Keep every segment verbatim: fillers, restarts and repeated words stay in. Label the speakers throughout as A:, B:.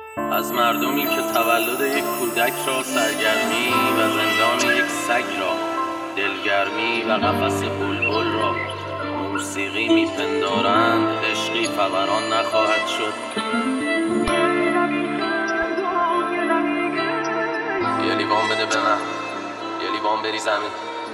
A: از مردمی که تولد یک کودک را سرگرمی و زندان یک سگ را، دلگرمی و قفس بلبل را موسیقی میپندارند، عشقی فوران نخواهد شد. یه لیوان بده به من، یه لیوان بری زمین.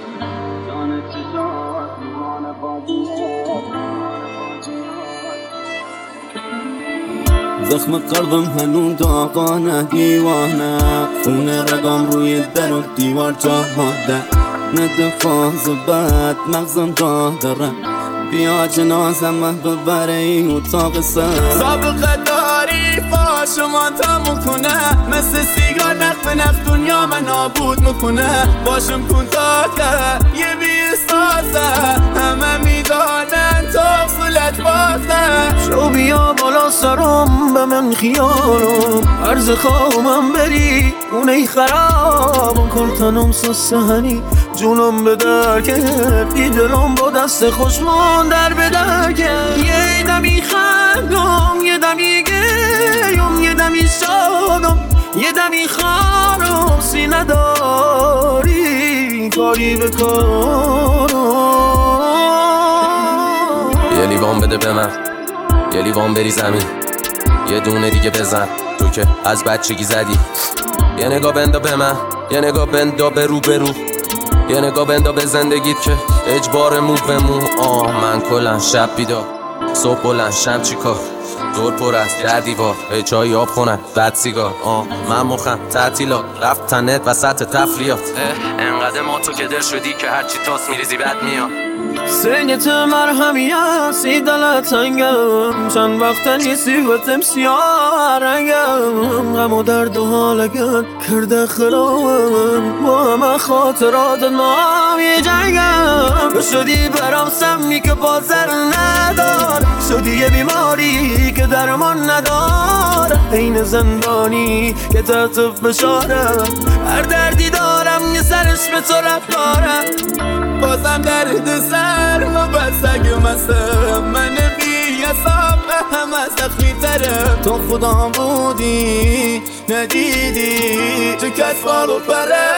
B: زخم قلبم هنوز داغانه، دیوانه خونه رگام روی در و دیوار جا ماده. نه دفاز بد مغزم راه داره، بیا جنازم ببره این اتاق سر.
C: سابقه داری فاشمان تا مکنه، مثل سیگار نخ به نخ دنیا من نابود مکنه. باشم کن تا که یه بیستازه، همه میدانن تا صلت بازه. شو بیا بالا سرم به من خیالم، عرض خواهم بری اونه خراب کن. تنم سسهنی جونم به درکت، بی دلم با دست خوشمان در به درکت. یه دمی خندم، یه دمی گریم، یه دمی شادم، یه دمی خارم. سینه داری کاری بکنم.
A: یه لیوان بده به من، یه لیوان بری زمین. یه دونه دیگه بزن تو که از بچگی زدی. یه نگاه بندا به من، یه نگاه بندا به رو به رو. یه نگاه بندا به زندگیت که اجبار مو به مو. آه من کلن شب بیدار، صبح بلند شم چی کار. دور پر است در دیوار، به چای آب خونن بعد سیگار. آه من مخم تعطیلات، رفت تنت وسط تفریات. انقدر ما تو که در شدی که هرچی تاس میریزی بد میاد.
C: سنگت مرهمی هستی دلت تنگم، چند وقت نیستی و تمسیار رنگم. غم و درد و حالگن کرده خرابم، با همه خاطرات ما هم یه جنگم. شدی برام سمی که بازر ندار، شدی یه بیماری که درمان ندار. این زندانی که تحت فشارم، هر دردی دارم یه سرش به تو رفت دارم. بازم درد سر و بسگ مستم، من بی حساب هم از زخمی ترم. تو خدا بودی ندیدی تو کس بالو پره.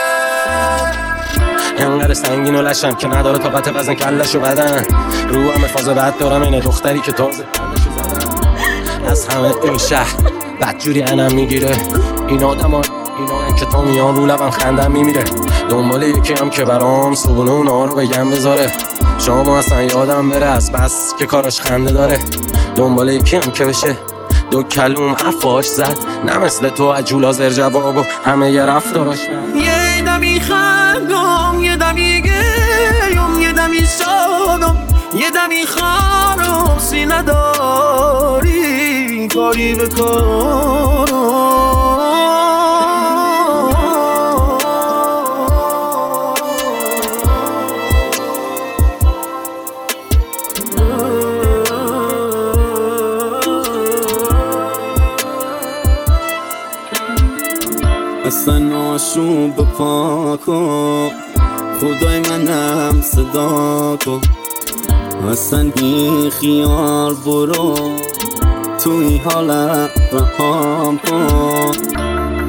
A: انقدر سنگین و لشم که نداره طاقت وزن کلش و بدن. رو همه فاز بد دارم، اینه دختری که تازه پردشو زدن. از همه این شهر بدجوری انم میگیره. این آدم ها اینا که تا میان رو لبم خندم میمیره. دنبال یکی هم که برام صبونه اونا رو بگم بذاره. شما اصلا یادم بره از بس که کاراش خنده داره. دنبال یکی هم که بشه دو کلوم حرفاش زد، نه مثل تو عجولا زر جواب و همه یه رفتاراش.
C: یه دمی خندم، یه دمی گریم، یه دمی شادم، یه دمی خارم. سینه داری کاری بکنم.
B: اصلا آشوب پاکو خدای منم صدا کن. اصلا بی خیال برو توی حالت رهام کن.